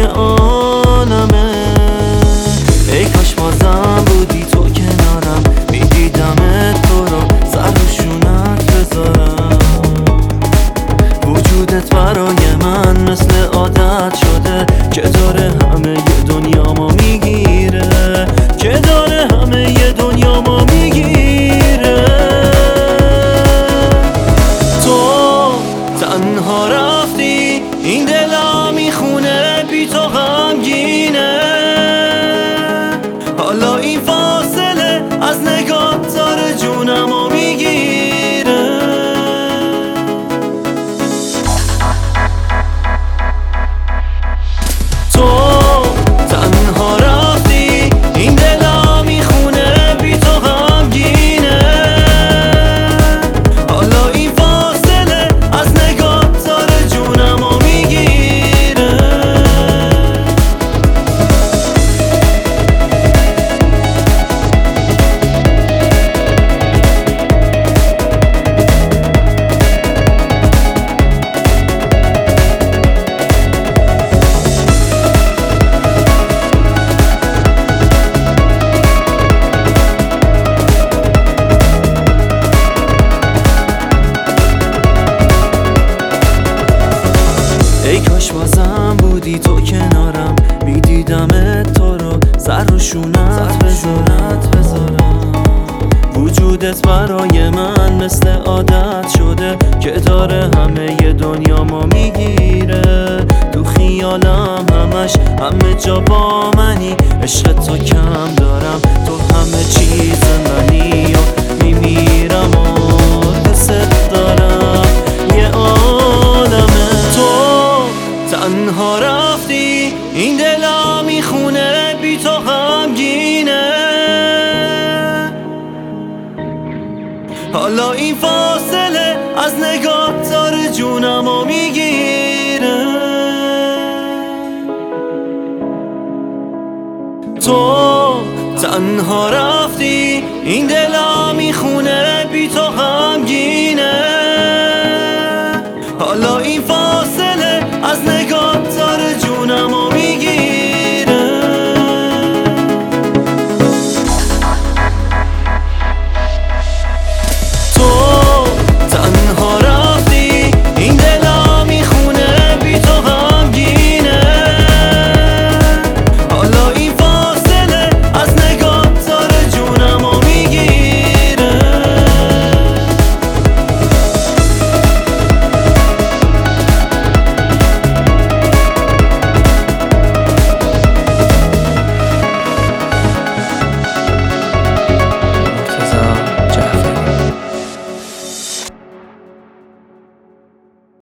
عالمه. ای کاش بازم بودی تو کنارم، میدیدمت تو رو سر و شونت بذارم. وجودت برای من مثل عادت شده که داره همه ی دنیا ما میگیره، که داره همه ی دنیا ما میگیره. تو تنها رفتی، این دلم میخونه بی تو غمگینه. حالا این فاصله از نگات داره جونمو میگیره. تو تنها رفتی، این دلم میخونه بی تو غمگینه. حالا این فاصله از نگات داره جونمو میگیره. ای کاش بازم بودی تو کنارم، میدیدمت تو رو سر و شونت بذارم. وجودت برای من مثل عادت شده که داره همه ی دنیا ما میگیره. تو خیالم همش همه جا با منی، عشق تو کم دارم، تو همه چیز منی و میمیرم و دوست دارم. یه عالمه. تو تنها رفتی، این دلم میخونه بی تو غمگینه. حالا این فاصله از نگات داره جونمو میگیره. تو تنها رفتی، این دلم